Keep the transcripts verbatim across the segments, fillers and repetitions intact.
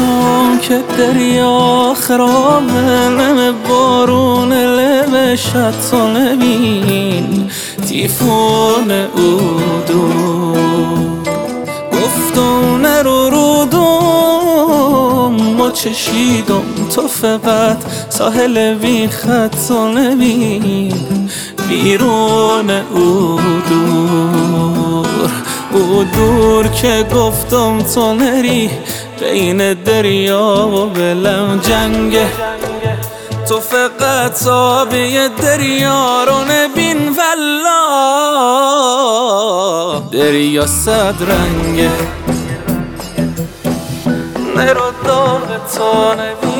گفتم که دریا خرابه، نم بارون لبشت تو نبین تیفون او دور. گفتم نرو رودم ما چشیدم تو فقط ساحل بی خط تو نبین بیرون او دور. او دور که گفتم تو نری بین دریا و بلم جنگه، تو فقط آبی دریا رو نبین والله دریا صد رنگه. نرو داغ تو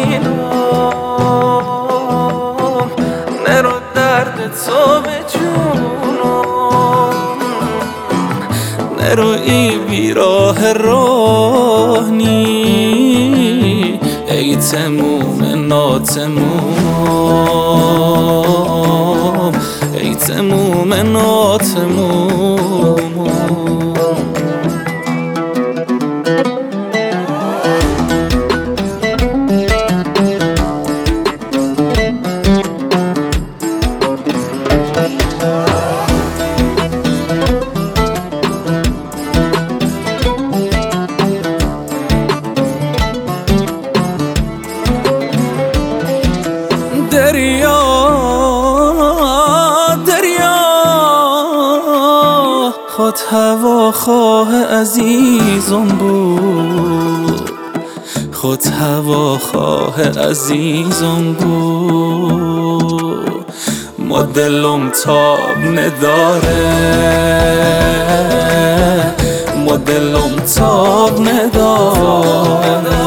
نبینم، نرو درد تو به جونم، نرو ای بیراه راهنی ای تموم ناتموم، ای تموم ناتموم. دریا دریا خود هوا خواه عزیزم بود، خود هوا خواه عزیزم بود. ما دلم تاب نداره، ما دلم تاب نداره،